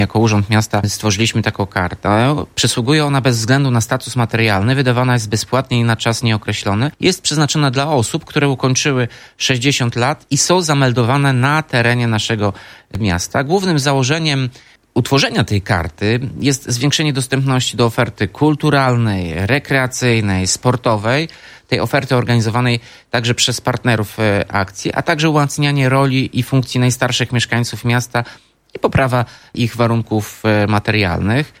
Jako Urząd Miasta stworzyliśmy taką kartę. Przysługuje ona bez względu na status materialny, wydawana jest bezpłatnie i na czas nieokreślony. Jest przeznaczona dla osób, które ukończyły 60 lat i są zameldowane na terenie naszego miasta. Głównym założeniem utworzenia tej karty jest zwiększenie dostępności do oferty kulturalnej, rekreacyjnej, sportowej, tej oferty organizowanej także przez partnerów akcji, a także umacnianie roli i funkcji najstarszych mieszkańców miasta i poprawa ich warunków materialnych.